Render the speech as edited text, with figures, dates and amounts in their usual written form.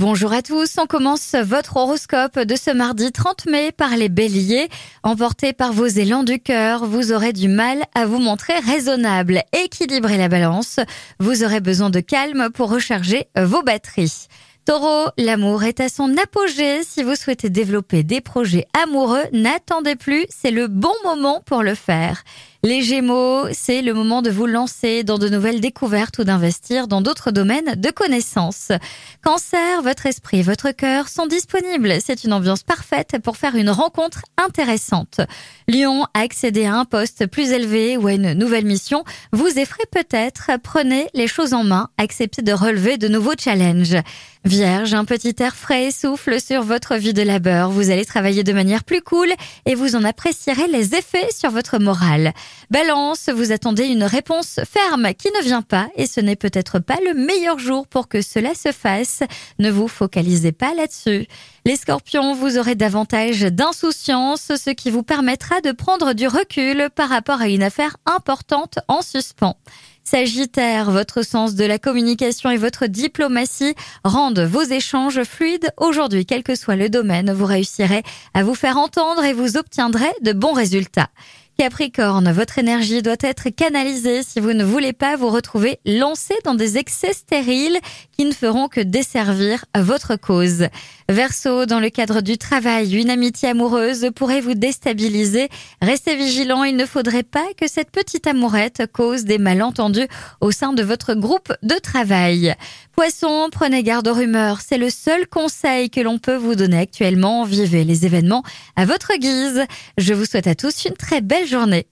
Bonjour à tous, on commence votre horoscope de ce mardi 30 mai par les béliers. Emportés par vos élans du cœur, vous aurez du mal à vous montrer raisonnable. Équilibrez la balance, vous aurez besoin de calme pour recharger vos batteries. Taureau, l'amour est à son apogée. Si vous souhaitez développer des projets amoureux, n'attendez plus, c'est le bon moment pour le faire. Les Gémeaux, c'est le moment de vous lancer dans de nouvelles découvertes ou d'investir dans d'autres domaines de connaissances. Cancer, votre esprit et votre cœur sont disponibles. C'est une ambiance parfaite pour faire une rencontre intéressante. Lion, accéder à un poste plus élevé ou à une nouvelle mission vous effraie peut-être. Prenez les choses en main, acceptez de relever de nouveaux challenges. Vierge, un petit air frais souffle sur votre vie de labeur. Vous allez travailler de manière plus cool et vous en apprécierez les effets sur votre morale. Balance, vous attendez une réponse ferme qui ne vient pas et ce n'est peut-être pas le meilleur jour pour que cela se fasse. Ne vous focalisez pas là-dessus. Les Scorpions, vous aurez davantage d'insouciance, ce qui vous permettra de prendre du recul par rapport à une affaire importante en suspens. Sagittaire, votre sens de la communication et votre diplomatie rendent vos échanges fluides. Aujourd'hui, quel que soit le domaine, vous réussirez à vous faire entendre et vous obtiendrez de bons résultats. Capricorne, votre énergie doit être canalisée si vous ne voulez pas vous retrouver lancé dans des excès stériles qui ne feront que desservir votre cause. Verseau, dans le cadre du travail, une amitié amoureuse pourrait vous déstabiliser. Restez vigilant, il ne faudrait pas que cette petite amourette cause des malentendus au sein de votre groupe de travail. Poisson, prenez garde aux rumeurs, c'est le seul conseil que l'on peut vous donner actuellement. Vivez les événements à votre guise. Je vous souhaite à tous une très belle journée.